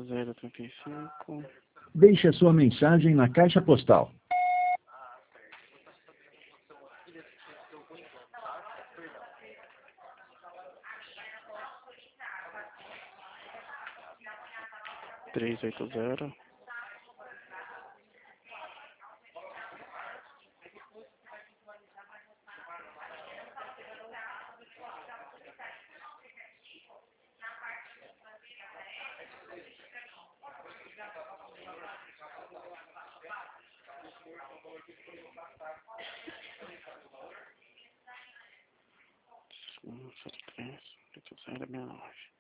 38035. Deixe a sua mensagem na caixa postal. Três oito zero. Um, 03, 8, 0, 69.